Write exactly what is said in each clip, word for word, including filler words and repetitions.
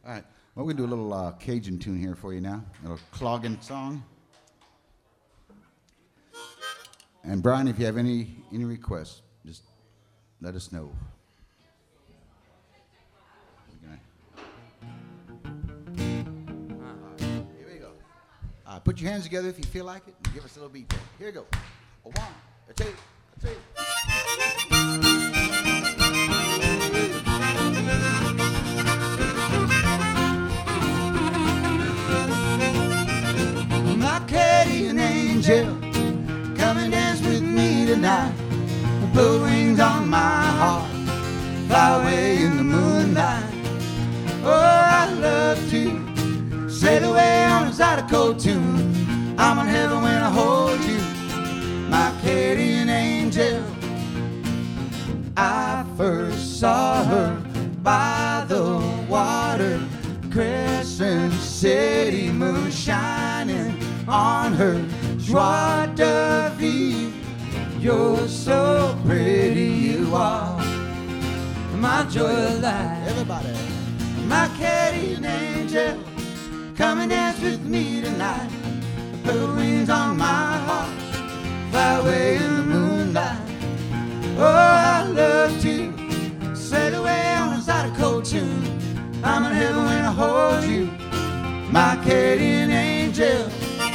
All right. Well, we're going to do a little uh, Cajun tune here for you now. A little clogging song. And Brian, if you have any any requests, just let us know. Here we go. Uh, put your hands together if you feel like it. And give us a little beat there. Here we go. A one, a two, a three. My Acadian angel, come and dance with me tonight. Put wings on my heart, fly away in the moonlight. Oh, I love to sail away on a Zydeco tune. I'm in heaven when I hold you, my Acadian angel. I first saw her by the water, Crescent City moon shining on her. Joie de vivre, you're so pretty, you are my joy of life. Everybody, my Acadian angel, come and dance with me tonight. Put wings on my heart, fly away in the moonlight. Oh, I love to sail away on a Zydeco tune. I'm in heaven when I hold you, my Acadian angel.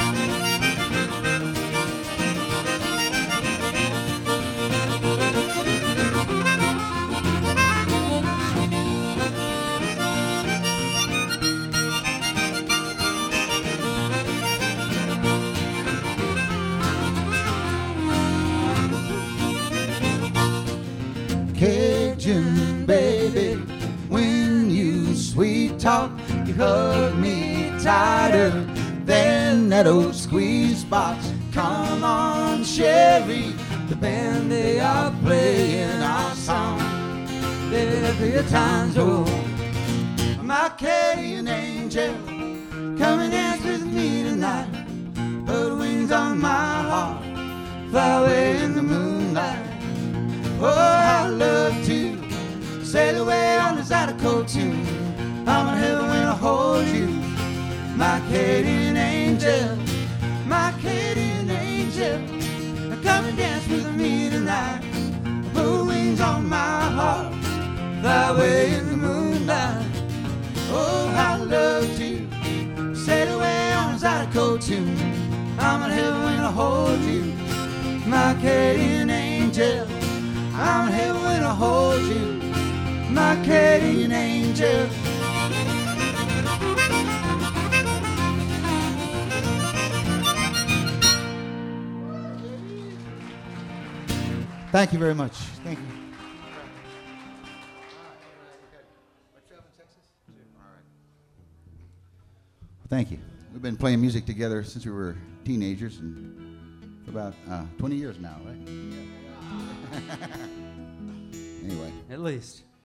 Cajun baby, when you sweet talk, you hug me tighter than that old squeeze box. Come on, Sherry, the band, they are playing our song. They're three times old. My Acadian angel, come and dance with me tonight. Put wings on my heart, fly away in the moonlight. Oh, I love to sail away on the Zydeco tune. I'm in heaven when I hold you, my Acadian angel, my Acadian angel. Now come and dance with me tonight. Put wings on my heart, fly away in the moonlight. Oh, I love to sail away on the Zydeco tune. I'm in heaven when I hold you, my Acadian angel. I'm in heaven when I hold you, my Acadian angel. Thank you very much. Thank you. Thank you. We've been playing music together since we were teenagers, and for about uh, twenty years now, right? Anyway. At least.